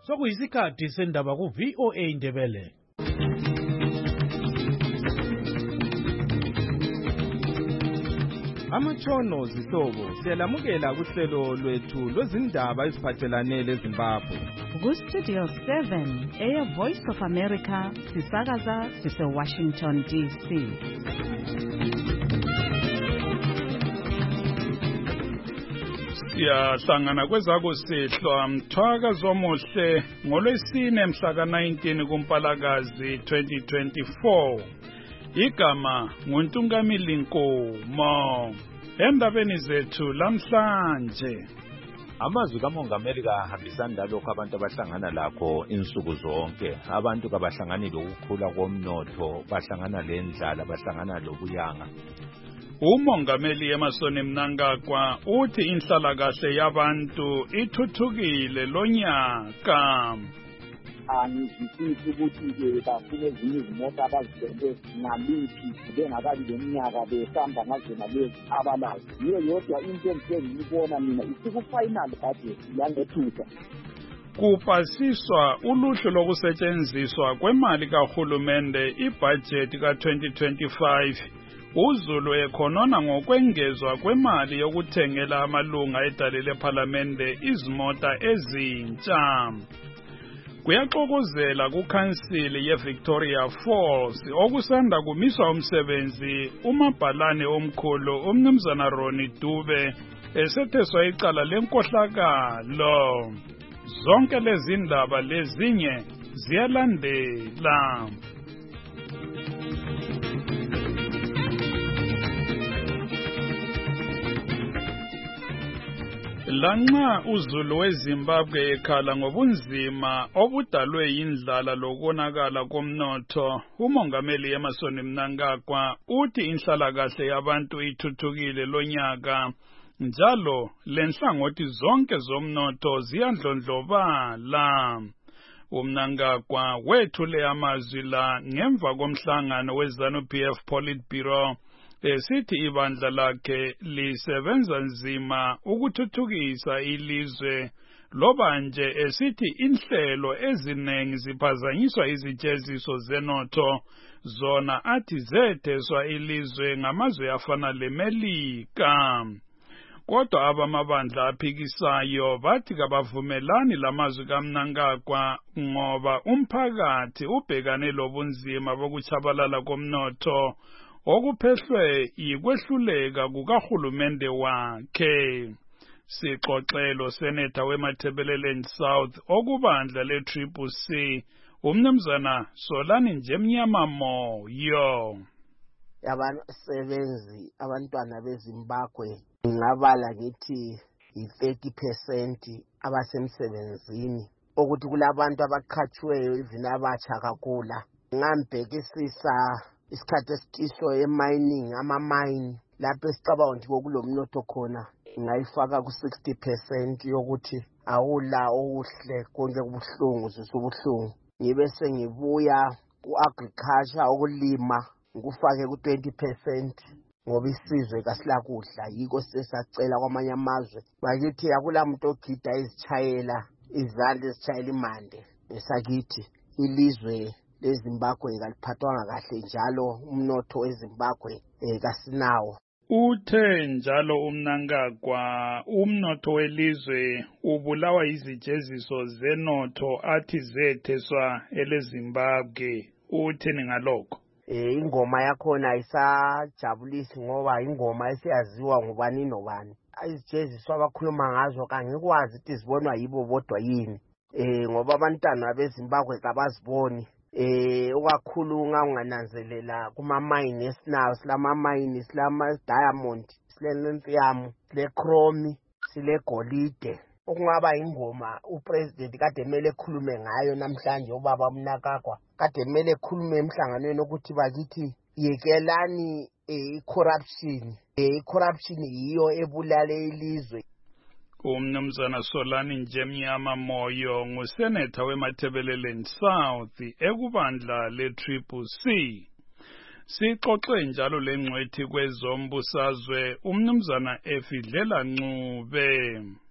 Sokuyisikhathi sendaba ku VOA Indebele. Amatshono zihlobo siyalamukela kuhlelo lwethu lwezindaba eziphathelane leZimbabwe. Ku-Studio 7 Air Voice of America sisakaza sise-Washington DC. Siyahlangana kwezakusihlwa mthwaka zomuhle ngolwesine mhla ka-19 kuMpalakazi 2024. Igama nguNtungamili Nkomo. Endabeni zethu lamhlanje, amazwi kamongameli kahambisani lalokho abantu abahlangana lakho insuku zonke. Abantu kabahlangani lokukhula komnotho, bahlangana lendlala, bahlangana lobuyanga. umongameli Emmerson Mnangagwa uthi inhlalakahle yabantu ithuthukile lonyaka. Angizwisisi ukuthi bafuna ezinye izimoto abazibende ngaliphi bengakabi leminyaka behamba ngazona lezi abalazo. Yiyo yodwa into engiyibona mina isiku-final budget yangethusa. Kupasiswa uluhlu lokusetshenziswa kwemali kahulumende ibudget ka-2025. uZulu ekhonona ngokwengezwa kwemali yokuthengela amalunga edale lephalamende izimota ezintsha. Kuyaxokozela kukhansili yeVictoria Falls okusanda kumiswa umsebenzi umabhalane omkhulu umnumzana Ronnie Dube esetheswa icala lenkohlakalo. Zonke lezi ndaba lezinye ziyalandela. Lanxa uZulu weZimbabwe ekhala ngobunzima obudalwe yindlala lokonakala komnotho, umongameli Emmerson Mnangagwa uthi inhlalakahle yabantu ithuthukile lonyaka, njalo lenhlangothi zonke zomnotho ziyandlondlobala. uMnangagwa wethule amazwi la ngemva komhlangano weZANU-PF Politburo esithi ibandla lakhe lisebenza nzima ukuthuthukisa ilizwe, loba nje esithi inhlelo eziningi ziphazanyiswa izijeziso zenotho, zona athi zetheswa ilizwe ngamazwe afana leMelika. Kodwa abamabandla aphikisayo bathi kabavumelani lamazwi kaMnangagwa ngoba umphakathi ubhekane lobunzima bokuchabalala komnotho okuphehlwe yikwehluleka kukahulumende wakhe. Sixoxelo Senator weMatabeleland South okubandla le-Triple C umnumzana Solani Njemnyama Moyo. Abasebenzi abantwana beZimbabwe ngabala ngithi yi-30% abasemsebenzini, ukuthi kulabantu abaqhatshiweyo even abatsha kakhula. Ngambhekisisa isikhathi esitiso emining, ama-mine lapho esicabanga ukuthi kokulomnotho khona, ngayifaka ku-60% yokuthi awula okuhle, konke kubuhlungu ubuhlungu. Ngibe sengibuya ku-agriculture, ukulima, ngikufake ku-20% ngoba isizwe kasilakudla, yiko sesacela kwamanye amazwe bakithi akula muntu ogida izitshayela izandla ezitshayela imande esakithi. Ilizwe leZimbabwe kaliphathwanga kahle, njalo umnotho weZimbabwe kasinawo. Uthe njalo uMnangagwa umnotho welizwe ubulawa izijeziso zenotho athi zetheswa eleZimbabwe. Uthini ngalokho? Ingoma yakhona ayisajabulisi ngoba ingoma esiyaziwa ngubani nobani. Izijeziso abakhuluma ngazo kangikwazi ukuthi zibonwa yibo bodwa yini, ngoba abantwana beZimbabwe kabaziboni. Ukakhulu ungananzelela kuma-mine esinawo, silama-mine, silama-diamond, sile-lithium, sile-chrome, sile-golide. Okungaba ingoma upresident kade kumele ekhulume ngayo namhlanje, ubaba Mnangagwa kade kumele ekhulume emhlanganweni ukuthi bakithi yekelani i-corruption. I-corruption yiyo ebulale ilizwe. Umnumzana Solani Njemnyama Moyo nguseneta weMatabeleland South ekubandla le-Triple C. Sixoxe njalo lengcwethi kwezombusazwe umnumzana Efidlela Ncube.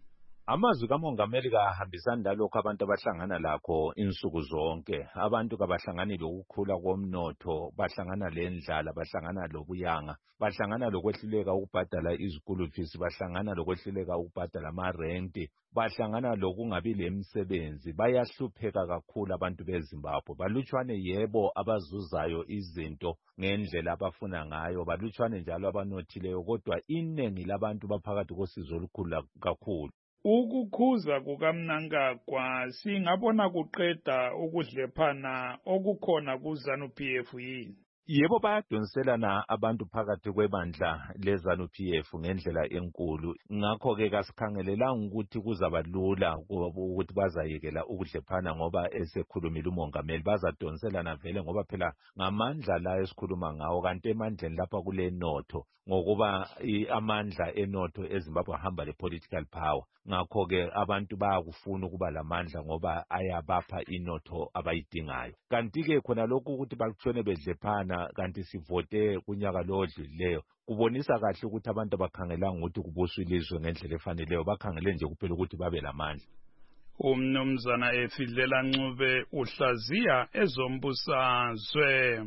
Amazwi kamongameli kahambisani lalokho abantu abahlangana lakho insuku zonke. Abantu kabahlangani lokukhula komnotho, bahlangana lendlala, bahlangana lobuyanga, bahlangana lokwehluleka ukubhadala izikulu fees, bahlangana lokwehluleka ukubhadala amarenti, bahlangana lokungabi lemsebenzi. Bayahlupheka kakhulu abantu beZimbabwe. Balutshwane yebo abazuzayo izinto ngendlela abafuna ngayo, balutshwane njalo abanothileyo, kodwa iningi labantu baphakathi kosizo olukhulu kakhulu. Ukukhuza kukaMnangagwa singabona kuqeda ukudlephana okukhona kuZANU-PF yini? Yebo bayadonselana abantu phakathi kwebandla leZANU-PF ngendlela enkulu. Ngakho-ke kasikhangelelanga ukuthi kuzaba lula ukuthi bazayekela ukudlephana ngoba esekhulumile umongameli. Bazadonselana vele ngoba phela ngamandla la esikhuluma ngawo, kanti emandleni lapha kule notho, ngokuba amandla enotho eZimbabwe ahamba le-political power. Ngakho-ke abantu bayakufuna ukuba lamandla ngoba ayabapha inotho abayidingayo. Kanti-ke khona lokhu ukuthi bakutshone bedlephana kanti sivote kunyaka lo odlulileyo, kubonisa kahle ukuthi abantu abakhangelanga ukuthi kubuswa ilizwe ngendlela efaneleyo, bakhangele nje kuphela ukuthi babe lamandla. Umnumzana Efidlela Ncube uhlaziya ezombusazwe.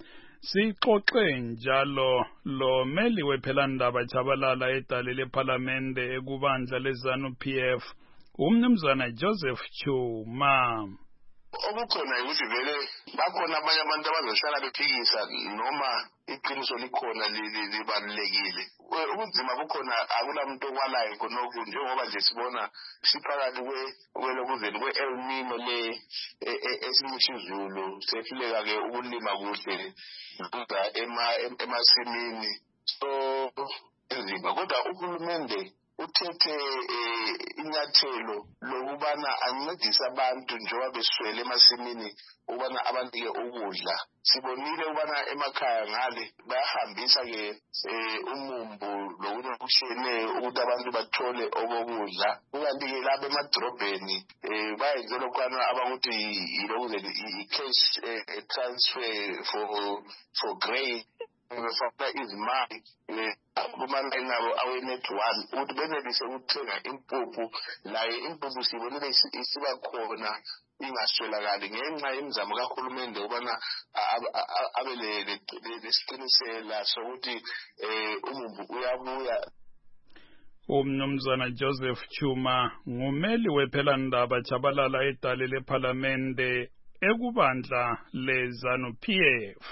Sixoxe njalo lo meli wephelandaba Chabalala edale lePhalamende ekubandla leZANU-PF, umnumzana Joseph Chuma. Okukhona ukuthi vele bakhona abanye abantu abazohlala bephikisa noma iqiniso likhona libalulekile. Ubunzima bukhona, akulamuntu okwalayo khonokho, njengoba nje sibona siphakathi kwelokuzeni kwe-El Nino le esimusha izulu, sehluleka-ke ukulima kuhle emasimini. So enzima, kodwa uhulumende uthethe inyathelo lokubana ancedise abantu njengoba beswele emasimini ukubana abanike ukudla. Sibonile ukubana emakhaya ngale bayahambisa-ke umumbu lokunye okutshiyeneyo ukuthi abantu bathole okokudla. Kukanti-ke lapha emadrobheni bayenze lokhwana abakuthi i-cash transfer for grain. Befaka izimali kumalayini abo awe-net one ukuthi benelise ukuthenga impuphu. Layo impuphu sibonile isiba khona ingaswelakali ngenxa yemizamo kahulumende ukubana abe lesiqinisela sokuthi umumbu uyabuya. Umnumzana Joseph Chuma ngumeli wephelandaba Chabalala edale lePhalamende ekubandla leZANU-PF.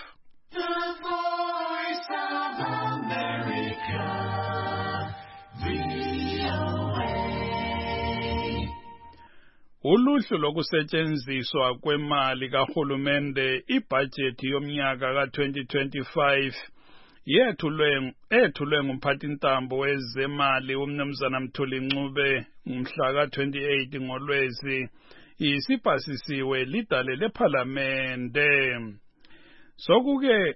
Uluhlu lokusetshenziswa kwemali kahulumende ibudget yomnyaka ka2025 yethulwe ngumphathintambo wezemali umnumzana Mthuli Ncube ngomhla ka28 ngoLwezi, isipasisiwe lidale lePhalamende. Sokuke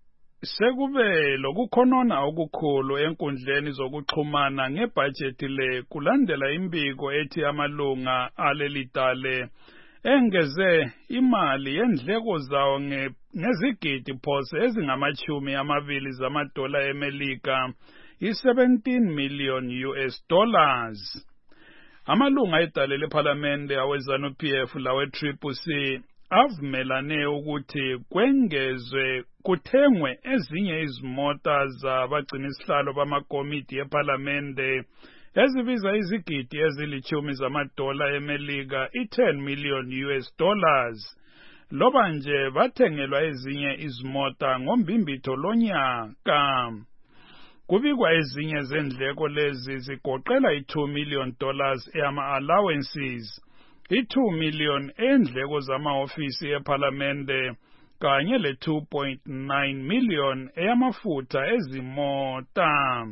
sekube lokukhonona okukhulu enkundleni zokuxhumana ngebudget le kulandela imbiko ethi amalunga alelidale engeze imali yendleko zawo ngezigidi phose ezingama-20 zamadola eMelika, i-17 million US dollars. Amalunga edale lePhalamende aweZANU-PF lawe-CCC avumelane ukuthi kwengezwe kuthengwe ezinye izimota zabagcina isihlalo bamakomiti ePhalamende ezibiza izigidi ezili-10 zamadola eMelika, i-10 million US dollars. Loba nje bathengelwa ezinye izimota ngombimbitho lonyaka. Kubikwa ezinye zendleko lezi zigoqela i-2 million dollars eyama-allowances, i-2 million endleko zama-ofisi ePhalamende kanye le-2.9 million eyamafutha ezimota.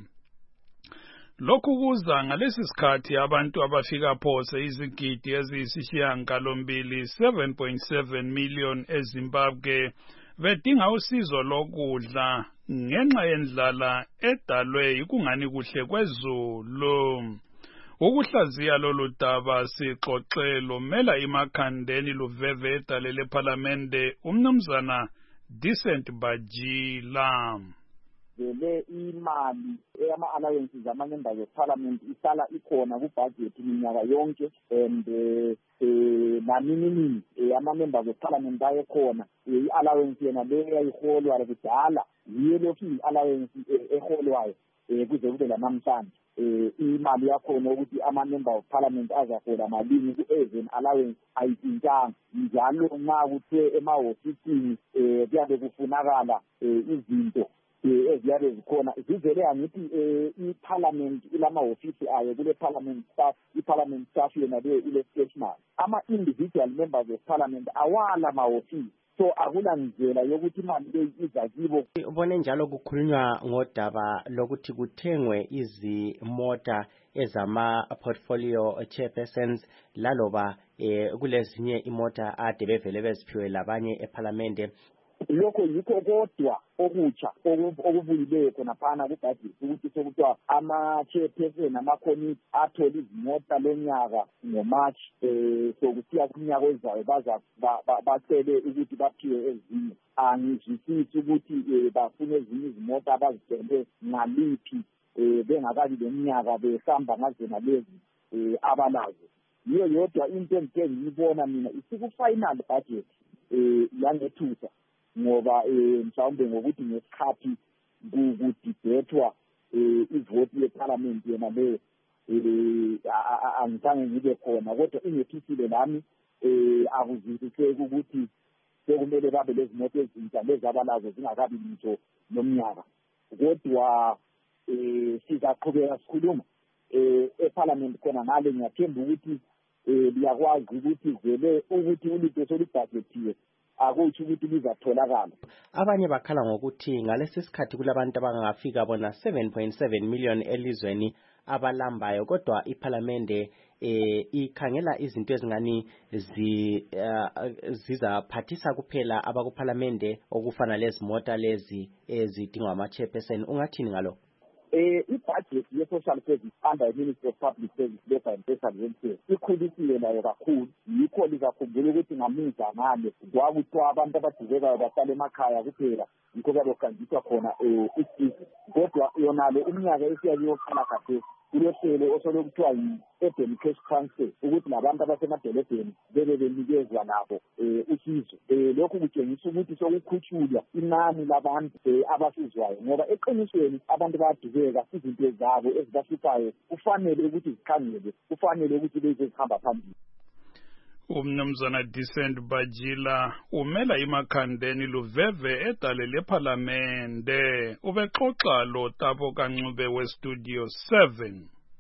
Lokhu kuza ngalesi sikhathi abantu abafika phose izigidi eziyisishiyagalombili 7.7 million eZimbabwe bedinga usizo lokudla ngenxa yendlala edalwe yikungani kuhle kwezulu. Ukuhlaziya lolu daba sixoxe lomela imakhandeni luveve edale lePhalamende umnumzana Decent Bajila. vele imali eyama-allowances ama-members of parliament isala ikhona kubudget minyaka yonke and naninini ama-members of parliament ayekhona i-allowance yena le yayiholwa kudala yiyo lokhu i-allowance eholwayo kuze kube lanamhlanje imali yakhona ukuthi ama-member of parliament azahola malini ku-even allowance ayitshintshanga njalo nxa kuthiwe emahhofisini kuyabe kufunakala izinto eziyabe zikhona zivele angithi i-parliament ilamahhofisi ayo kule parliament staff i-parliament staff yona leyo ile-stationary ama-individual members of parliament awala mahhofisi so akulandlela yokuthi imali leyi iza kibo. Ubone njalo kukhulunywa ngodaba lokuthi kuthengwe izimota ezama-portfolio chairpersons laloba kulezinye imota ade bevele beziphiwe labanye ephalamende. Lokho yikho kodwa okutsha okubuyileyo khonaphana kubudget ukuthi sokuthiwa ama-chairperson ama-committee athola izimota lonyaka ngoMarch sokusiya kunyaka ozayo bacele ukuthi baphiwe ezinye. Angizwisisi ukuthi bafune ezinye izimota abazithenge ngaliphi bengakabi leminyaka behamba ngazona lezi abalazo. Yiyo yodwa into engike ngiyibona mina isiku-final budget yangethusa ngoba mhlawumbe ngokuthi ngesikhathi kudibethwa ivoti yeparlament yena leyo angizange ngibe khona kodwa ingethusile nami akuzwisiseki ukuthi sekumele babe lezi moto ezintsha lezi abalazo zingakabi lutho nomnyaka kodwa sizaqhubeka sikhuluma eparlament khona ngale ngiyathemba ukuthi liyakwazi ukuthi vele ukuthi ulutho solubhajetiwe akutsho ukuthi lizatholakala. Abanye bakhala ngokuthi ngalesi sikhathi kulabantu abangafika bona 7.7 million elizweni abalambayo kodwa iparlamente ikhangela izinto ezingani zizaphathisa kuphela abakuparlamente okufana lezimota lezi ezidingwa ama-chairperson. Ungathini ngalo? I-budget ye-social service under the Ministry of Public Service, Labour and Social Welfare ikhulisiwe nayo kakhulu. Yikho likakhumbula ukuthi ngamuza ngale kwakuthiwa abantu abadingekayo bahlala emakhaya kuphela yikho kuyabe kuhanjiswa khona isizwe kodwa yonalo umnyaka esiyakiyo yokuqala khathesi kulohlelo osolokuthiwa yi-urban cash transfer ukuthi labantu abasemadolobheni bebe benikezwa nabo usizo. Lokhu kutshengisa ukuthi sokukhutshulwa inani labantu abasizwayo ngoba eqinisweni abantu bayadubeka izinto zabo ezibahluphayo kufanele ukuthi zikhangelwe kufanele ukuthi beze zihamba phambili. Umnumzana Decent Bajila umela imakhandeni luveve edale lephalamende ubexoxa lo Tabo Kancube westudio 7.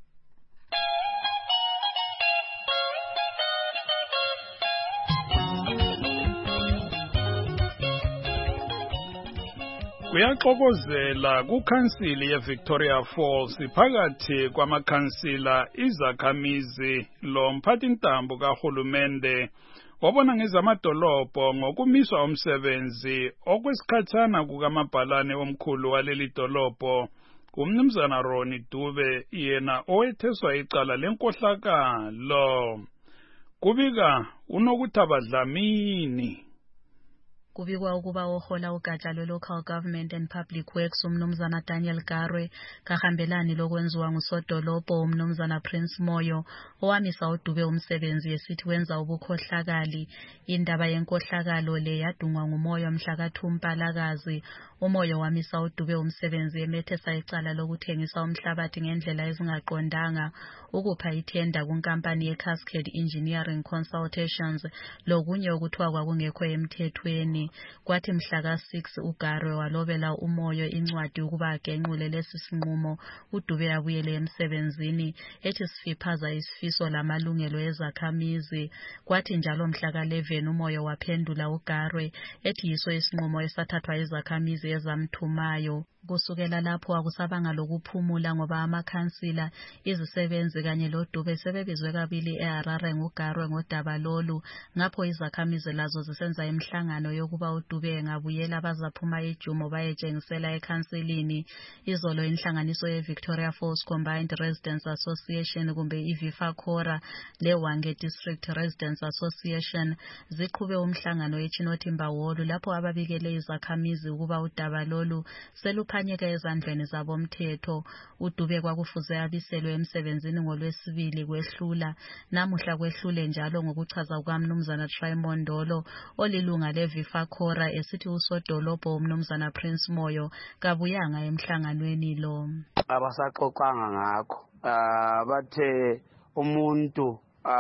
Kuyaxokozela kukhansili yeVictoria Falls phakathi kwamakhansila izakhamizi lo mphathintambo kahulumende wabona ngezamadolobho ngokumiswa umsebenzi okwesikhathana kukamabhalane omkhulu waleli dolobho umnumzana Ronnie Dube yena owetheswa icala lenkohlakalo kubika unokuthaba Dlamini. Kubikwa ukuba ohola ugatsha lwe-Local Government and Public Works umnumzana Daniel Garwe kahambelani lokwenziwa ngusodolobho umnumzana Prince Moyo owamisa uDube umsebenzi esithi wenza ubukhohlakali. Indaba yenkohlakalo le yadungwa nguMoyo mhla ka-2 Mpalakazi. uMoyo wamisa uDube umsebenzi emethesa icala lokuthengisa umhlabathi ngendlela ezingaqondanga ukupha ithenda kunkampani ye-Cascade Engineering Consultations lokunye okuthiwa kwakungekho emthethweni. Kwathi mhla ka-6 uGarwe walobela uMoyo incwadi ukuba agenqule lesi sinqumo uDube abuyele emsebenzini ethi sifiphaza isifiso lamalungelo ezakhamizi. Kwathi njalo mhla ka-11 uMoyo waphendula uGarwe ethi yiso isinqumo esathathwa izakhamizi ezamthumayo. Kusukela lapho akusabanga lokuphumula ngoba amakhansila izisebenzi kanye loDube sebebizwe kabili eHarare nguGarwe ngodaba lolu. Ngapho izakhamizi lazo zisenza imihlangano yokuba uDube engabuyela bazaphuma ejumo bayetshengisela ekhansilini. Izolo inhlanganiso yeVictoria Falls Combined Residents Association kumbe iVIFACORA leWange District Residents Association ziqhube umhlangano eChinothimba Hall lapho ababikele izakhamizi ukuba udaba lolu uphanyeke ezandleni zabomthetho. uDube kwakufuze abiselwe emsebenzini ngoLwesibili kwehlula, namuhla kwehlule njalo ngokuchaza kukaMnumzana Trimondolo olilunga leVifakora esithi usodolobho uMnumzana Prince Moyo kabuyanga emhlanganweni lo. Abasaxoxanga ngakho bathe umuntu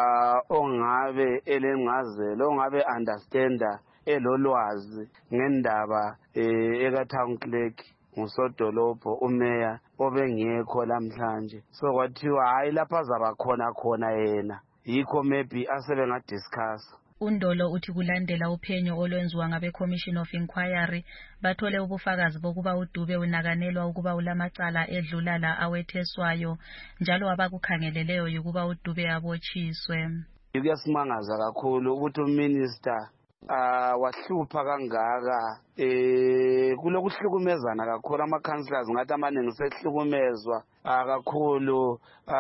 ongabe elengazelo ongabe understanda elolwazi ngendaba eka-town clerk ngusodolobho umeya obengekho lamhlanje, so kwathiwa hayi lapha azaba khona yena, yikho maybe asebengadiscuss. uNdolo uthi kulandela uphenyo olwenziwa ngabe-Commission of Inquiry bathole ubufakazi bokuba uDube unakanelwa ukuba ulamacala edlula la awetheswayo, njalo abakukhangeleleyo ukuba uDube abotshiswe. Kuyasimangaza kakhulu ukuthi uminister wahlupha kangaka kulokuhlukumezana kakhulu, ama-councillors ngathi amaningi sehlukumezwa kakhulu,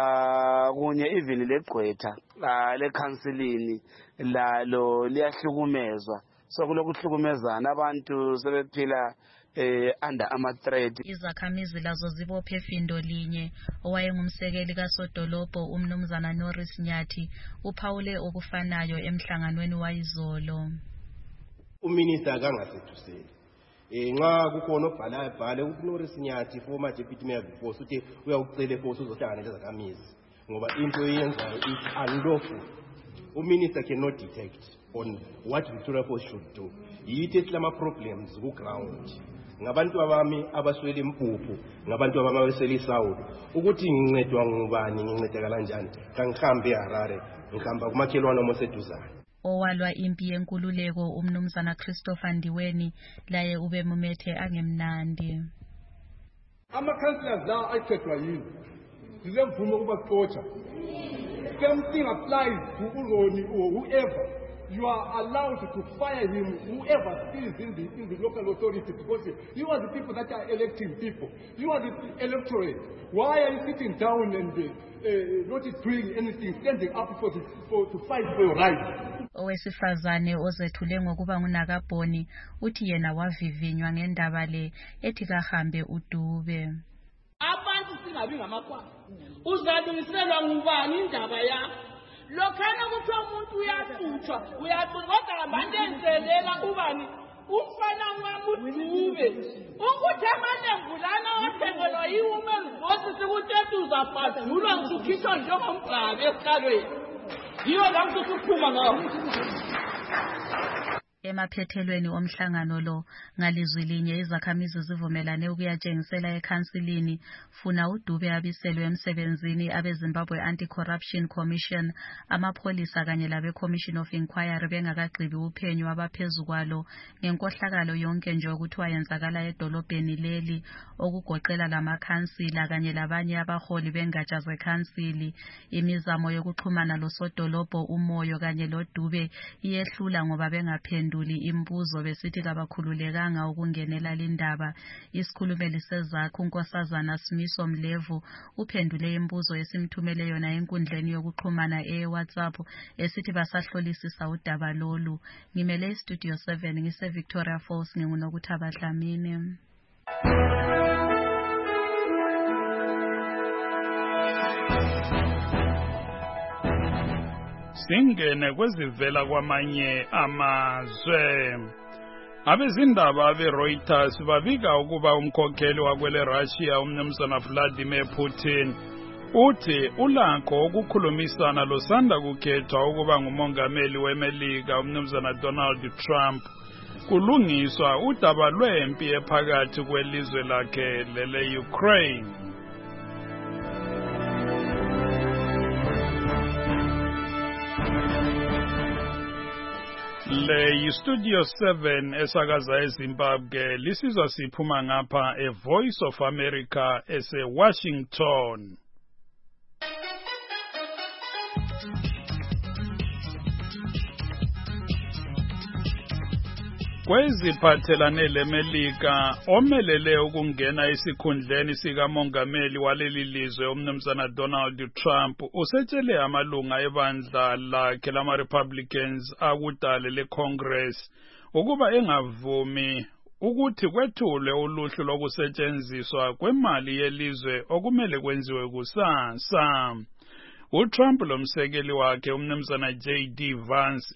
kunye even legqwetha lekhansilini lalo liyahlukumezwa, so kulokuhlukumezana, abantu sebephila under ama-threat. Izakhamizi lazo zibophe findo linye. Owayengumsekeli kasodolobho uMnumzana Norris Nyathi uphawule okufanayo emhlanganweni wayizolo. Uminister akangasethuseli nxa kukhona obhalabhale uNorris Nyathi former deputy mayor before uthi uyawucela force uzohlangana lezakhamizi ngoba into eyenzayo is unlawful. Uminister cannot detect on what Victoria Falls should do. Yithi esilama problems ku ground. Ngabantu abami abaswele impuphu, ngabantu abami abaswele isawudo, ukuthi ngincedwa ngubani, ngincedeka kanjani, kangihambe eHarare, ngihamba kumakhelwane omoseduzana. Owalwa impi yenkululeko uMnumzana Christopher Ndiweni laye ube mumethe angemnandi. Ama-councillors la ayikhethwa yini zilemvumo ukuba kuxotsha. Same thing applies to Uroni or whoever. You are allowed to fire him, whoever is in the local authority, because you are the people that are electing people. You are the electorate. Why are you sitting down and not doing anything, standing up to fight for your rights? Owesifazane ozethule ngokuba nguNakabhoni uthi yena wavivinywa ngendaba le ethi kahambe uDube. Abantu singabi ngamakhwana. Uzalungiselwa ngubani indaba yakho? Lokhana kuthiwa umuntu uyahlutshwa, kodwa abantu enzelela ubani umfana wami uDube. Ukuthi amalembu lana othengelwa yi-Women's Voice sikuthi uzabhadulwa ngikhishwa njengomgcabe esikalweni. Yiyo la kusuphuma ngawo. Emaphethelweni omhlangano lo ngalizwi linye izakhamizi zivumelane ukuyatshengisela ekhansilini funa uDube abiselwe emsebenzini abeZimbabwe Anti-Corruption Commission, amapholisa kanye labe-Commission of Inquiry bengakagqibi uphenyo abaphezu kwalo ngenkohlakalo yonke nje okuthiwa yenzakala edolobheni leli, okugoqela lamakhansila kanye labanye abaholi bengatsha zekhansili. Imizamo yokuxhumana losodolobho uMoyo kanye loDube iyehlula ngoba bengaphenduli imbuzo besithi kabakhululekanga ukungenela lindaba. Isikhulumeli sezakhe uNkosazana Simiso Mlevu uphendule imbuzo esimthumele yona enkundleni yokuxhumana WhatsApp esithi basahlolisisa udaba lolu. Ngimele iStudio 7 ngise Victoria Falls, nginguNokuthaba Dlamini. Singene kwezivela kwamanye amazwe. Abezindaba beReuters babika ukuba umkhokheli wakwele Russia uMnumzana Vladimir Putin uthi ulakho ukukhulumisana losanda kukhethwa ukuba ngumongameli weMelika uMnumzana Donald Trump kulungiswa udaba lwempi ephakathi kwelizwe lakhe lele-Ukraine. Le Studio 7 esakaza eZimbabwe lisizwa siphuma ngapha eVoice of America ese-Washington. Kweziphathelane leMelika omelele ukungena esikhundleni sikamongameli waleli lizwe uMnumzana Donald Trump usetshele amalunga ebandla lakhe lama-Republicans akudala leCongress ukuba engavumi ukuthi kwethulwe uluhlu lokusetshenziswa kwemali yelizwe okumele kwenziwe kusasa. uTrump lomsekeli wakhe umnumzana JD Vance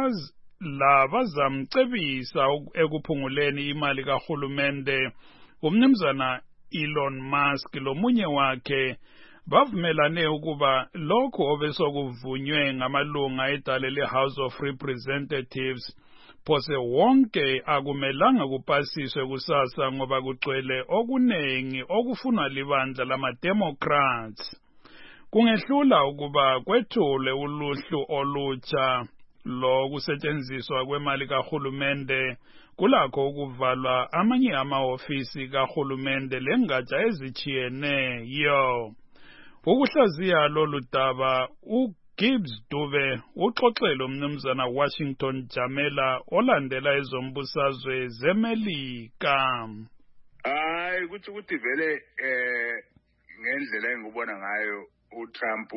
bazamcebisa ekuphunguleni imali kahulumende. Umnumzana Elon Musk lomunye wakhe bavumelane ukuba lokho obesokuvunywe ngamalunga edale leHouse of Representatives phose wonke akumelanga kupasiswe kusasa ngoba kugcwele okunengi okufunwa libandla lama-Democrats. Kungehlula ukuba kwethule uluhlu olutsha lokusetshenziswa kwemali kahulumende, kulakho ukuvalwa amanye amahofisi kahulumende lengatsha ezitshiyeneyo. Ukuhlaziya lolu daba uGibbs Dube uxoxele umnumzana Washington Jamela olandela ezombusazwe zeMelika. Hayi ukuthi vele ngendlela engibona ngayo uTrump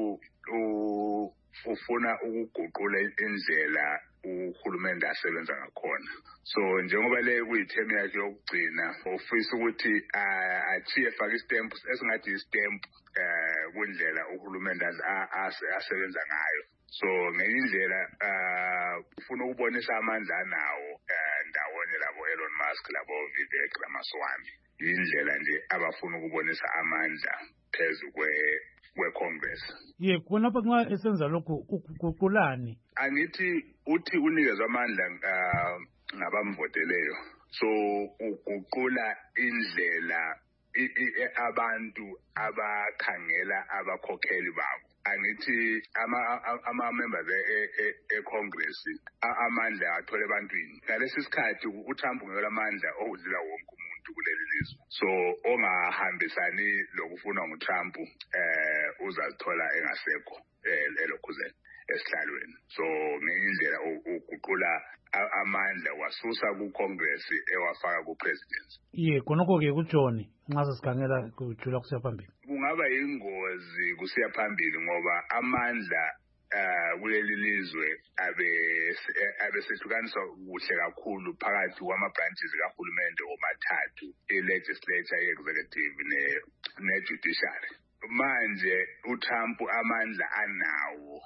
ufuna ukuguqula indlela uhulumende asebenza ngakhona. So njengoba le kuyithemu yakhe yokugcina ufisa ukuthi achiye faka istamp esingathi istamp kwindlela uhulumende asebenza ngayo. So ngenye indlela ufuna ukubonisa amandla anawo ndawonye labo Elon Musk labo Vivek Ramaswamy. Indlela nje abafuna ukubonisa amandla phezu kwe-Congress. Khona lapha nxa esenza lokhu ukuguqulani? Angithi uthi unikezwe amandla ngabamvoteleyo. So uguqula indlela abantu abakhangela abakhokheli babo. Angithi ama-members e-Congress amandla athole ebantwini. Ngalesi sikhathi uTrump ungela amandla okudlula wonke umuntu kuleli lizwe. So ongahambisani lokufunwa nguTrump uzazithola engasekho elokhuzeni esihlalweni. So ngenye indlela uguqula amandla wasusa ku-Congress ewafaka ku-presidency. Khonokho-ke kujoni nxa sesikhangela kujula kusiya phambili. Kungaba yingozi kusiya phambili ngoba amandla kuleli lizwe abesehlukaniswa kuhle kakhulu phakathi kwama-branches kahulumende omathathu, i-legislature, i-executive ne-judiciary. Manje uTrump amandla anawo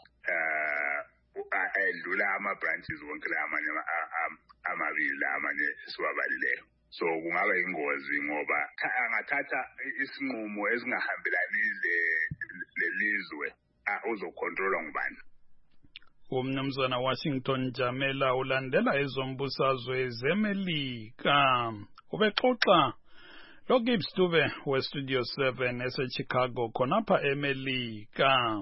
edlula ama-branches wonke la amanye amabili amanye esiwabalileyo. So kungaba yingozi ngoba angathatha isinqumo esingahambelani lelizwe uzokontrola ngubani. Umnumzana Washington Jamela ulandela ezombusazwe zeMelika. Ubexoxa loGibbs Dube weStudio 7 eseChicago khonapha eMelika.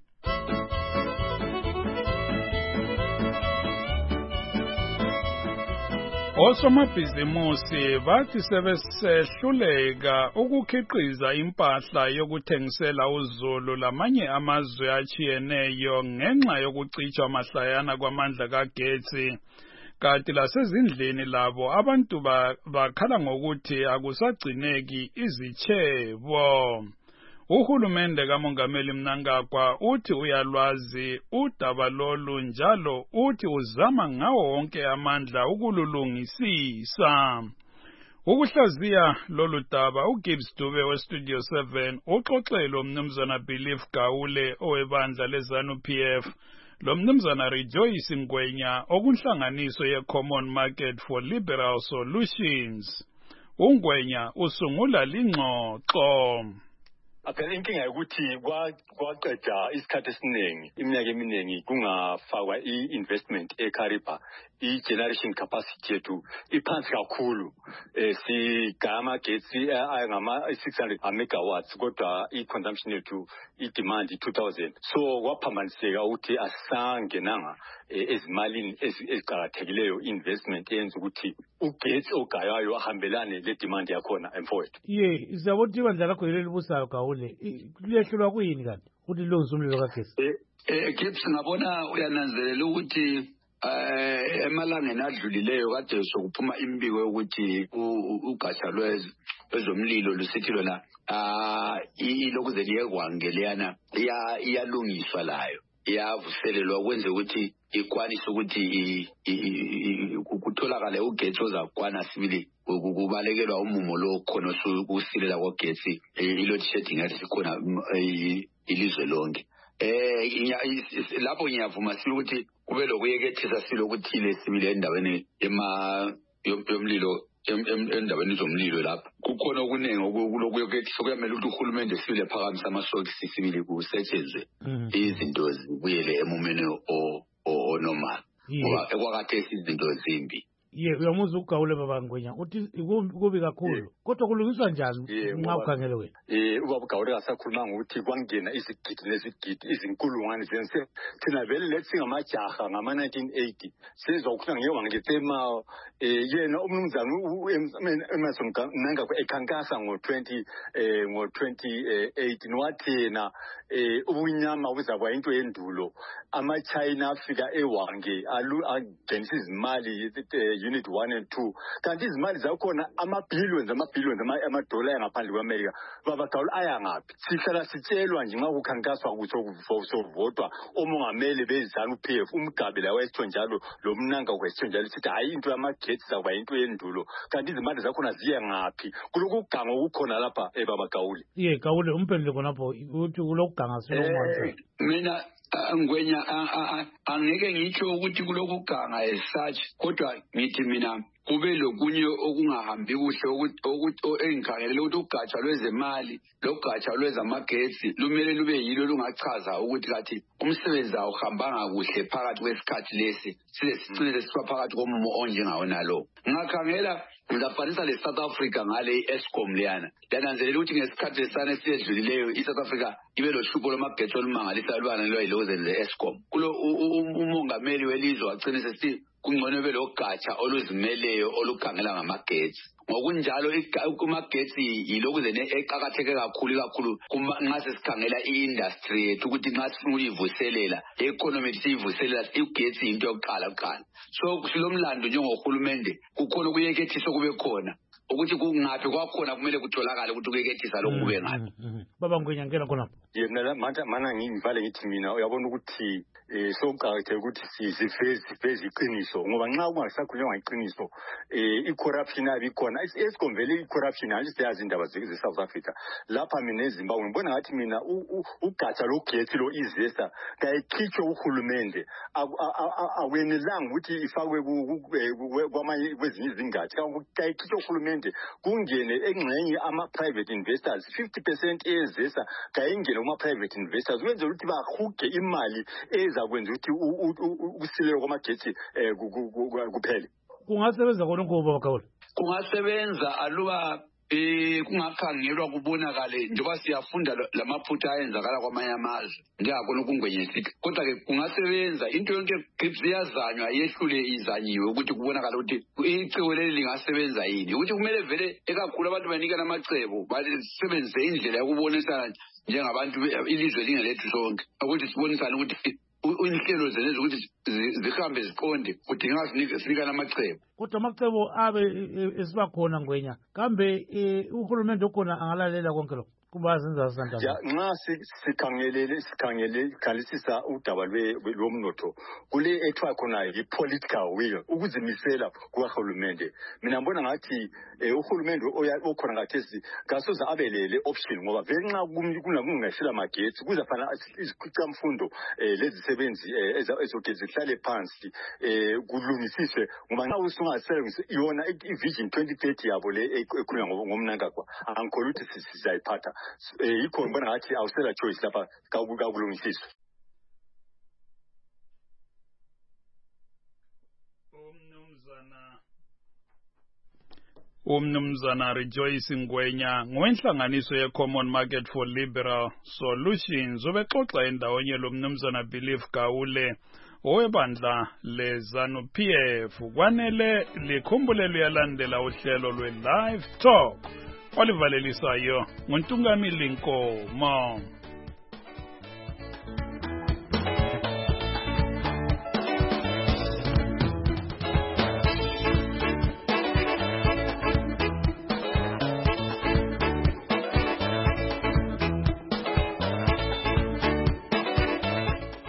Osomabhizimusi bathi sebesehluleka ukukhiqiza impahla yokuthengisela uzulu lamanye amazwe achiyeneyo ngenxa yokucitshwa amahlayana kwamandla kagetsi. Kanti lasezindlini labo abantu bakhala ngokuthi akusagcineki izichebo. Uhulumende kaMongameli Mnangagwa uthi uyalwazi udaba lolu njalo uthi uzama ngawo wonke amandla ukululungisisa. Ukuhlaziya lolu daba uGibbs Dube weStudio 7 uxoxele umnumzana Belief Gawule owebandla leZANU-PF lomnumzana Rejoice Ngwenya okunhlanganiso ye-Common Market for Liberal Solutions. Ungwenya usungula lingxoxo. Phela inkinga ukuthi kwaqeda isikhathi esiningi iminyaka eminingi kungafakwa i-investment eKariba, i-generation capacity yethu iphansi kakhulu. Sigama getsi angama-600 megawatts kodwa i-consumption yethu i-demand 2000. So kwaphambaniseka ukuthi asisangenanga ezimalini eziqakathekileyo investment eyenza ukuthi ugetsi ogayayo ahambelane le demand yakhona emfowethu. Siyabothi ibandla lakho lelibusayo Gawule liyehlulwa kuyini kanti ukuthi lilungise umlilo kagesi? Gibbs ngabona uyananzelela ukuthi emalangeni adlulileyo kade sokuphuma imbiko yokuthi ugatsha lwezomlilo lusithi lona ilokhu zeliyekwangeleyana iyalungiswa layo, iyavuselelwa kwenze ukuthi ikwanise ukuthi kutholakale ugetsi ozakwana sibili kubalekelwa umumo lo khona usilela kogetsi i-load shedding yathi sikhona ilizwe lonke. Lapho ngiyavuma ukuthi kube lokuyekethisa silokuthile sibile endaweni yomlilo endaweni zomlilo lapha kukhona okuningi okulokuyekethisa kuyamele ukuthi uhulumende sibile phakamisa amasokisi sibile kusetshenzwe izinto zibuyele emumeni onormal ngoba ekwakade izinto zimbi. Uyamuzwa uGawule baba Ngwenya uthi kubi kakhulu kodwa kulungiswa njani nxa ukhangele wena? Ubaba uGawule akasakhuluma ngokuthi kwangena izigidi nezigidi izinkulungwane zense thina vele lethi ngamajaha ngama-1980 sizwa ukuhlala ngeyo ngitema yena umnumzana Emerson Mnangagwa ekhankasa ngo-2018 wathina ubunyama buzaba into yendulo ama-China afika ewange angenisa izimali unit 1 and 2 kanti izimali zakhona ama-billions ama-dollar angaphandle kwe-America. Baba Gawule aya ngaphi? Sihlala sitshelwa nje nxa kukhankaswa kusovotwa omongameli beZANU-PF uMgabe lawo esitsho njalo lo Mnangagwa esitsho njalo sithi hayi into yamagetsi zakuba into yendulo kanti izimali zakhona ziye ngaphi? Kulokuganga okukhona lapha Baba Gawule. Gawule umphendule khonapho uthi kulokuganga silokumanzi. Mina Ngwenya angeke ngitsho ukuthi kulokuganga as such kodwa ngithi mina kube lokunye okungahambi kuhle ukuthi engikhangelele ukuthi ugatsha lwezemali logatsha lwezamagetsi lumele lube yilo lungachaza ukuthi kathi umsebenzi awuhambanga kuhle phakathi kwesikhathi lesi sicine sisiba phakathi komumo onjengawona lo. Ngakhangela ngizafanisa le South Africa ngale Eskom leyana yananzelela ukuthi ngesikhathi lesane siyedlulileyo iSouth Africa ibe lohlupho lwamagetsi olumangalisa lwana lwayilozen le-Eskom kulo umongameli welizwe wagcina sesithi kungcono belogatsha oluzimeleyo olukhangela ngamagetsi. Ngokunjalo kumagetsi yilokuze eqakatheke kakhulu nxa sesikhangela i-industry yethu ukuthi nxa sifuna ukuyivuselela i-economy siyivuselela igetsi into yokuqala. So silomlando njengohulumende kukhona ukuyekethisa kube khona ukuthi kungaphi kwakhona kumele kutholakala ukuthi ukuyekethisa lokhu kube ngaphi. Baba Ngwenya ngena khonapho. Mina mana ngivale ngithi mina uyabona ukuthi sokuqakatheke ukuthi siveze iqiniso ngoba nxa kungasakhulunywa ngeqiniso i-corruption abikhona Eskom vele i-corruption hayi siyazi indaba ze-South Africa lapha mina eZimbabwe ngibona ngathi mina ugatsha logetsi lo izesa kayikhitshwe uhulumende akwenelanga ukuthi ifakwe kwamanye kwezinye izingatsha kayikhitshwe uhulumende kungene engxenye ama-private investors 50% ezesa kayingene kuma-private investors ukwenzela ukuthi bahuge imali ezakwenza ukuthi ukusilelwa kwamagetsi kuphele. Kungasebenza konke Baba Gawule? Kungasebenza aluba kungakhangelwa kubonakale njengoba siyafunda lamaphutha ayenzakala kwamanye amazwe njengakhona ukungwenyesika kodwa-ke kungasebenza into yonke iyazanywa yehlule izanyiwe ukuthi kubonakale ukuthi icebo leli lingasebenza yini ukuthi kumele vele ekakhulu abantu banikana amacebo basebenzise indlela yokubonisana njengabantu ilizwe lingelethu sonke ukuthi sibonisane ukuthi inhlelo zenezi ukuthi zihambe ziqonde kudingeka sinikana amacebo. Kodwa amacebo abe esiba khona Ngwenya kambe uhulumende okhona angalalela konke lokho kuba zenza santana. Nxa sikhangelisisa udaba lomnotho kule ethiwa khona i-political will ukuzimisela kukahulumende. Mina ngibona ngathi uhulumende okhona ngathesi kasoze abelele option ngoba vele nxa kungashila magetsi kuzafana izikhwicamfundo lezisebenzi ezoke zihlale phansi kulungisiswe ngoba nxa usungasebenzisa yona i-vision 2030 yabo le ekhulunywa ngomNangagwa angikholwa ukuthi sizayiphatha. Yikho ngibona ngathi awusela choice lapha kakulungisiswa. Umnumzana Rejoice Ngwenya ngowenhlanganiso ye-Common Market for Liberal Solutions ubexoxa endawonye lo mnumzana Belief Gawule owebandla leZANU-PF kwanele likhumbule luyalandela uhlelo lwe-Live Talk olivalelisayo nguNtungamili Nkomo.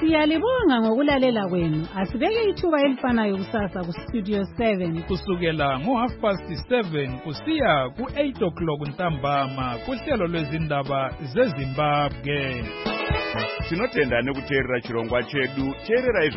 Siyalibonga ngokulalela kwenu. Asibeke ithuba elifanayo kusasa ku Studio 7 kusukela ngo7:30 kusiya ku8 ntambama kuhlelo lwezindaba zeZimbabwe. Tinotenda nekuteerera chirongwa chedu. Teerera